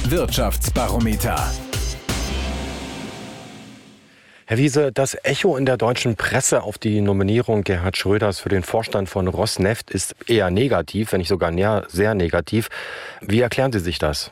Wirtschaftsbarometer. Herr Wiese, das Echo in der deutschen Presse auf die Nominierung Gerhard Schröders für den Vorstand von Rosneft ist eher negativ, wenn nicht sogar sehr negativ. Wie erklären Sie sich das?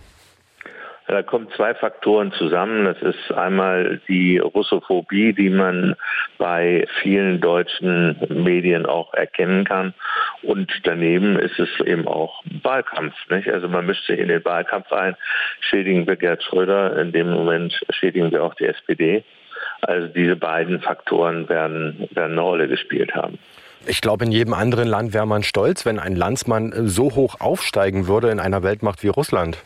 Da kommen zwei Faktoren zusammen. Das ist einmal die Russophobie, die man bei vielen deutschen Medien auch erkennen kann. Und daneben ist es eben auch Wahlkampf, nicht? Also man mischt sich in den Wahlkampf ein. Schädigen wir Gerhard Schröder, in dem Moment schädigen wir auch die SPD. Also diese beiden Faktoren werden eine Rolle gespielt haben. Ich glaube, in jedem anderen Land wäre man stolz, wenn ein Landsmann so hoch aufsteigen würde in einer Weltmacht wie Russland.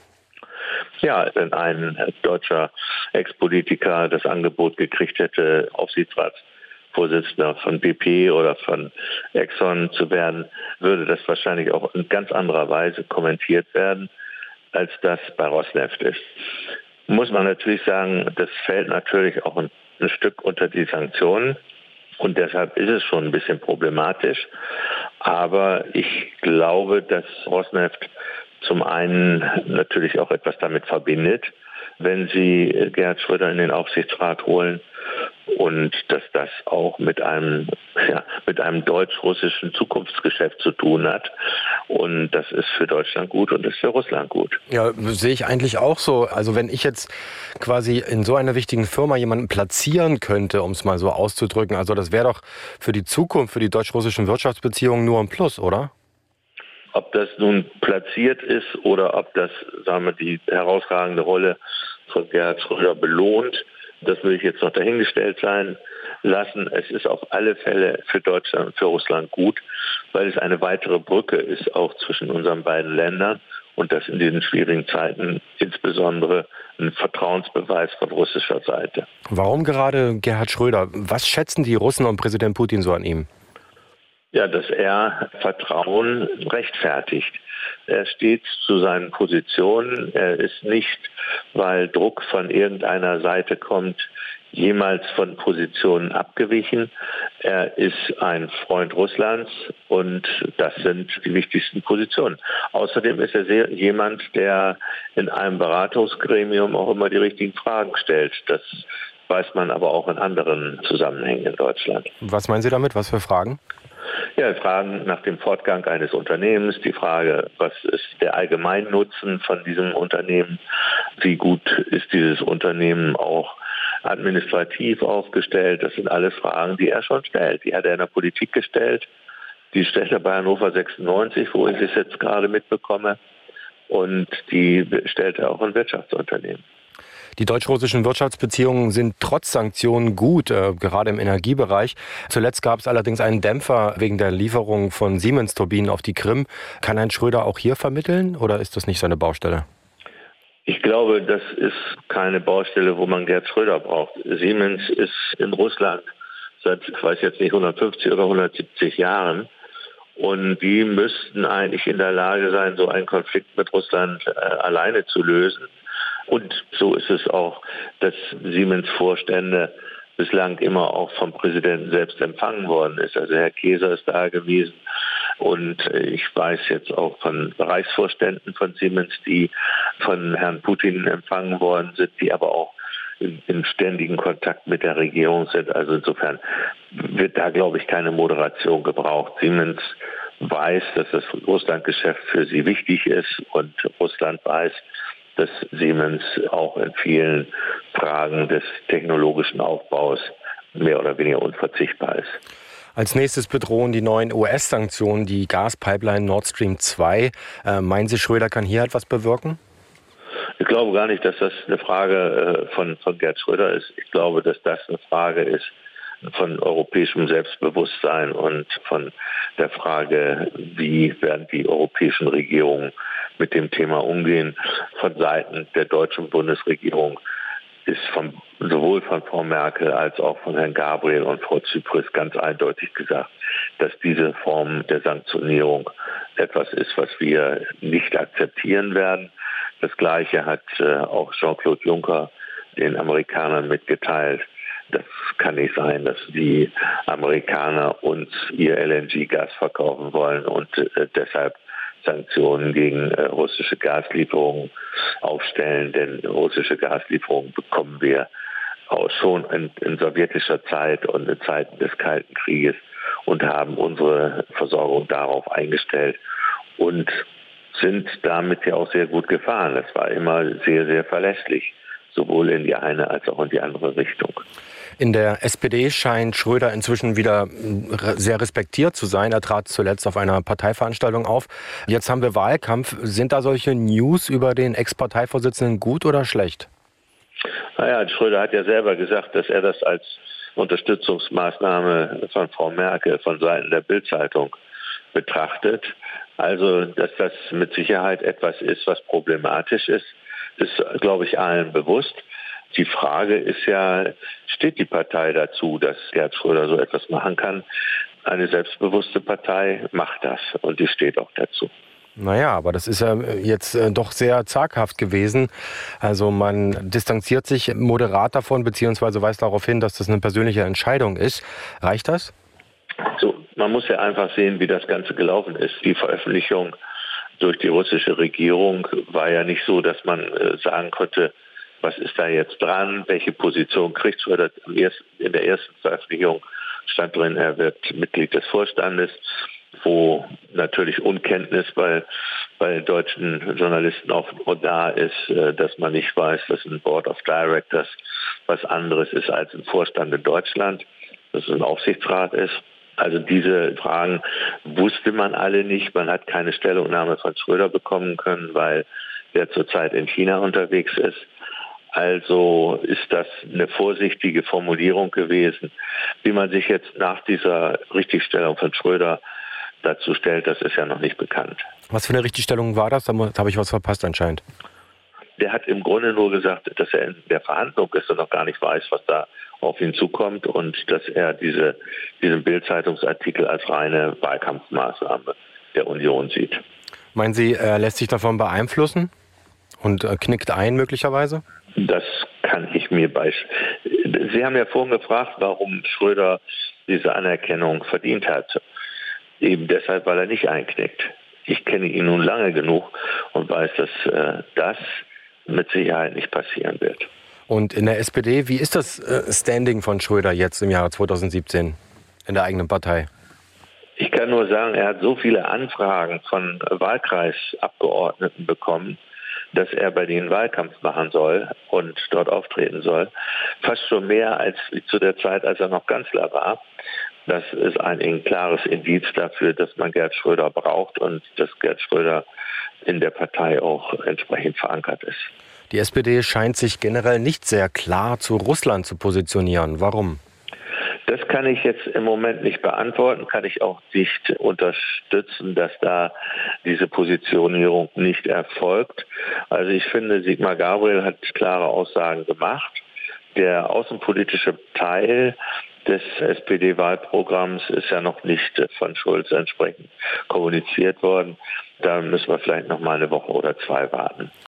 Ja, wenn ein deutscher Ex-Politiker das Angebot gekriegt hätte, Aufsichtsratsvorsitzender von BP oder von Exxon zu werden, würde das wahrscheinlich auch in ganz anderer Weise kommentiert werden, als das bei Rosneft ist. Muss man natürlich sagen, das fällt natürlich auch ein Stück unter die Sanktionen. Und deshalb ist es schon ein bisschen problematisch. Aber ich glaube, dass Rosneft zum einen natürlich auch etwas damit verbindet, wenn sie Gerhard Schröder in den Aufsichtsrat holen, und dass das auch mit einem deutsch-russischen Zukunftsgeschäft zu tun hat. Und das ist für Deutschland gut und ist für Russland gut. Ja, sehe ich eigentlich auch so. Also wenn ich jetzt quasi in so einer wichtigen Firma jemanden platzieren könnte, um es mal so auszudrücken, also das wäre doch für die Zukunft, für die deutsch-russischen Wirtschaftsbeziehungen nur ein Plus, oder? Ob das nun platziert ist oder ob das, sagen wir, die herausragende Rolle von Gerhard Schröder belohnt, das will ich jetzt noch dahingestellt sein lassen. Es ist auf alle Fälle für Deutschland und für Russland gut, weil es eine weitere Brücke ist, auch zwischen unseren beiden Ländern. Und das in diesen schwierigen Zeiten insbesondere ein Vertrauensbeweis von russischer Seite. Warum gerade Gerhard Schröder? Was schätzen die Russen und Präsident Putin so an ihm? Ja, dass er Vertrauen rechtfertigt. Er steht zu seinen Positionen. Er ist nicht, weil Druck von irgendeiner Seite kommt, jemals von Positionen abgewichen. Er ist ein Freund Russlands und das sind die wichtigsten Positionen. Außerdem ist er jemand, der in einem Beratungsgremium auch immer die richtigen Fragen stellt. Das weiß man aber auch in anderen Zusammenhängen in Deutschland. Was meinen Sie damit? Was für Fragen? Ja, Fragen nach dem Fortgang eines Unternehmens, die Frage, was ist der Allgemeinnutzen von diesem Unternehmen, wie gut ist dieses Unternehmen auch administrativ aufgestellt, das sind alles Fragen, die er schon stellt. Die hat er in der Politik gestellt, die stellt er bei Hannover 96, wo ich es jetzt gerade mitbekomme, und die stellt er auch in Wirtschaftsunternehmen. Die deutsch-russischen Wirtschaftsbeziehungen sind trotz Sanktionen gut, gerade im Energiebereich. Zuletzt gab es allerdings einen Dämpfer wegen der Lieferung von Siemens-Turbinen auf die Krim. Kann Herr Schröder auch hier vermitteln oder ist das nicht seine Baustelle? Ich glaube, das ist keine Baustelle, wo man Gerhard Schröder braucht. Siemens ist in Russland seit, ich weiß jetzt nicht, 150 oder 170 Jahren. Und die müssten eigentlich in der Lage sein, so einen Konflikt mit Russland alleine zu lösen. Und so ist es auch, dass Siemens-Vorstände bislang immer auch vom Präsidenten selbst empfangen worden ist. Also Herr Keser ist da gewesen. Und ich weiß jetzt auch von Bereichsvorständen von Siemens, die von Herrn Putin empfangen worden sind, die aber auch in ständigen Kontakt mit der Regierung sind. Also insofern wird da, glaube ich, keine Moderation gebraucht. Siemens weiß, dass das Russlandgeschäft für sie wichtig ist und Russland weiß, dass Siemens auch in vielen Fragen des technologischen Aufbaus mehr oder weniger unverzichtbar ist. Als nächstes bedrohen die neuen US-Sanktionen die Gaspipeline Nord Stream 2. Meinen Sie, Schröder kann hier etwas bewirken? Ich glaube gar nicht, dass das eine Frage von Gerhard Schröder ist. Ich glaube, dass das eine Frage ist von europäischem Selbstbewusstsein und von der Frage, wie werden die europäischen Regierungen mit dem Thema umgehen. Von Seiten der deutschen Bundesregierung ist sowohl von Frau Merkel als auch von Herrn Gabriel und Frau Tsipras ganz eindeutig gesagt, dass diese Form der Sanktionierung etwas ist, was wir nicht akzeptieren werden. Das Gleiche hat auch Jean-Claude Juncker den Amerikanern mitgeteilt. Das kann nicht sein, dass die Amerikaner uns ihr LNG-Gas verkaufen wollen und deshalb Sanktionen gegen russische Gaslieferungen aufstellen, denn russische Gaslieferungen bekommen wir auch schon in sowjetischer Zeit und in Zeiten des Kalten Krieges und haben unsere Versorgung darauf eingestellt und sind damit ja auch sehr gut gefahren. Das war immer sehr, sehr verlässlich, sowohl in die eine als auch in die andere Richtung. In der SPD scheint Schröder inzwischen wieder sehr respektiert zu sein. Er trat zuletzt auf einer Parteiveranstaltung auf. Jetzt haben wir Wahlkampf. Sind da solche News über den Ex-Parteivorsitzenden gut oder schlecht? Naja, Schröder hat ja selber gesagt, dass er das als Unterstützungsmaßnahme von Frau Merkel von Seiten der Bild-Zeitung betrachtet. Also, dass das mit Sicherheit etwas ist, was problematisch ist, ist, glaube ich, allen bewusst. Die Frage ist ja, steht die Partei dazu, dass Gerhard Schröder so etwas machen kann? Eine selbstbewusste Partei macht das und die steht auch dazu. Naja, aber das ist ja jetzt doch sehr zaghaft gewesen. Also man distanziert sich moderat davon, beziehungsweise weist darauf hin, dass das eine persönliche Entscheidung ist. Reicht das? So, man muss ja einfach sehen, wie das Ganze gelaufen ist. Die Veröffentlichung durch die russische Regierung war ja nicht so, dass man sagen konnte, was ist da jetzt dran, welche Position kriegt Schröder. In der ersten Veröffentlichung stand drin, er wird Mitglied des Vorstandes, wo natürlich Unkenntnis bei deutschen Journalisten auch da ist, dass man nicht weiß, dass ein Board of Directors was anderes ist als ein Vorstand in Deutschland, dass es ein Aufsichtsrat ist. Also diese Fragen wusste man alle nicht. Man hat keine Stellungnahme von Schröder bekommen können, weil er zurzeit in China unterwegs ist. Also ist das eine vorsichtige Formulierung gewesen. Wie man sich jetzt nach dieser Richtigstellung von Schröder dazu stellt, das ist ja noch nicht bekannt. Was für eine Richtigstellung war das? Da habe ich was verpasst anscheinend. Der hat im Grunde nur gesagt, dass er in der Verhandlung ist und noch gar nicht weiß, was da auf ihn zukommt und dass er diesen Bild-Zeitungsartikel als reine Wahlkampfmaßnahme der Union sieht. Meinen Sie, er lässt sich davon beeinflussen und knickt ein möglicherweise? Das kann ich mir Sie haben ja vorhin gefragt, warum Schröder diese Anerkennung verdient hat. Eben deshalb, weil er nicht einknickt. Ich kenne ihn nun lange genug und weiß, dass das mit Sicherheit nicht passieren wird. Und in der SPD, wie ist das Standing von Schröder jetzt im Jahre 2017 in der eigenen Partei? Ich kann nur sagen, er hat so viele Anfragen von Wahlkreisabgeordneten bekommen, dass er bei denen Wahlkampf machen soll und dort auftreten soll. Fast schon mehr als zu der Zeit, als er noch Kanzler war. Das ist ein klares Indiz dafür, dass man Gerhard Schröder braucht und dass Gerhard Schröder in der Partei auch entsprechend verankert ist. Die SPD scheint sich generell nicht sehr klar zu Russland zu positionieren. Warum? Das kann ich jetzt im Moment nicht beantworten, kann ich auch nicht unterstützen, dass da diese Positionierung nicht erfolgt. Also ich finde, Sigmar Gabriel hat klare Aussagen gemacht. Der außenpolitische Teil des SPD-Wahlprogramms ist ja noch nicht von Schulz entsprechend kommuniziert worden. Da müssen wir vielleicht noch mal eine Woche oder zwei warten.